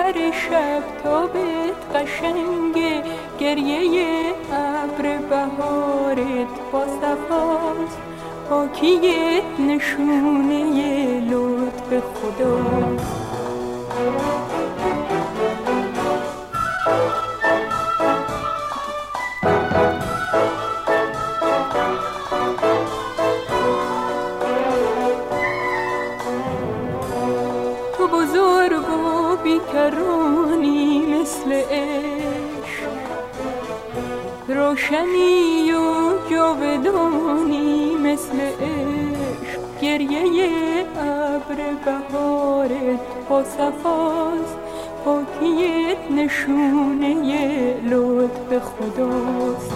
اختر شب تابت قشنگه، گریه ابر بهارت با صفاست، پاکیت نشونه لطف خداست. تو بزرگ و بیکرانی مثل عشق، روشنی و جاودانی مثل عشق، گریه ابر بهارت با صفاست، پاکیت نشونه لطف خداست.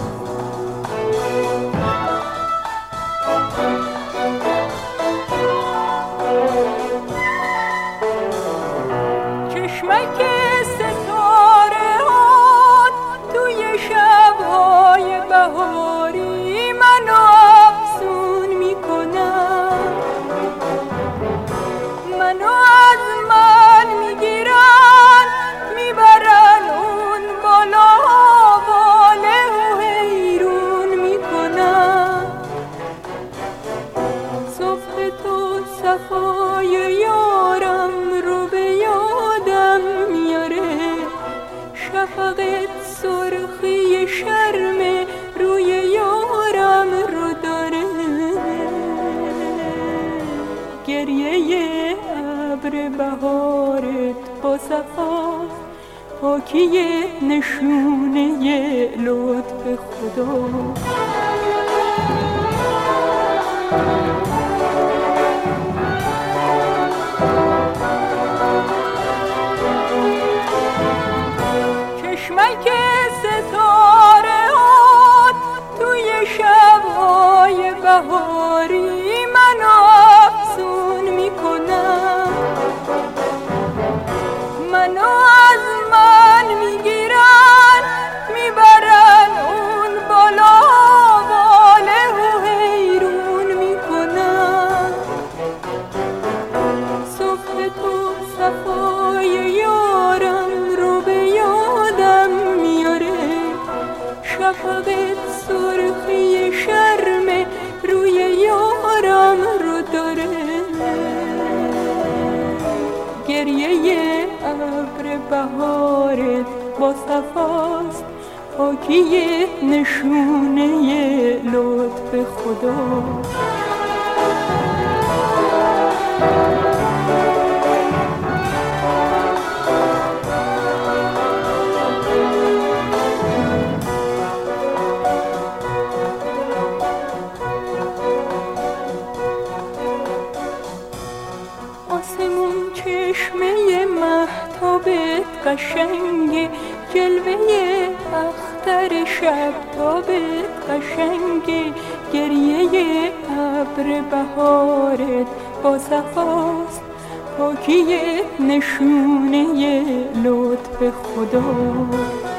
چشمک ستاره ها توی شب‌های بهاری منو افسون میکنن، منو از من میگیرن میبرن اون بالا، واله و حیرون میکنن. صبح تو صفای یارم رو به یادم میاره، شفقت سرخی شرم روی یارم رو داره، گریه ابر بهارت با صفاست، پاکیت نشونه لطف خداست. چشمک ستاره ها توی شب‌های بهاری منو افسون میکنن، منو از من میگیرن میبرن اون بالا، واله و حیرون میکنن. صبح تو صفای یارم رو به یادم میاره، شفقت سرخی شرم روی یارم رو داره، گریه ابر بهارت با صفاست، پاکیت نشونه لطف خداست. آسمون چشمه مهتابت قشنگه، جلوه اختر شب تابت قشنگه، گریه ابر بهارت با صفاست، پاکیت نشونه لطف خداست.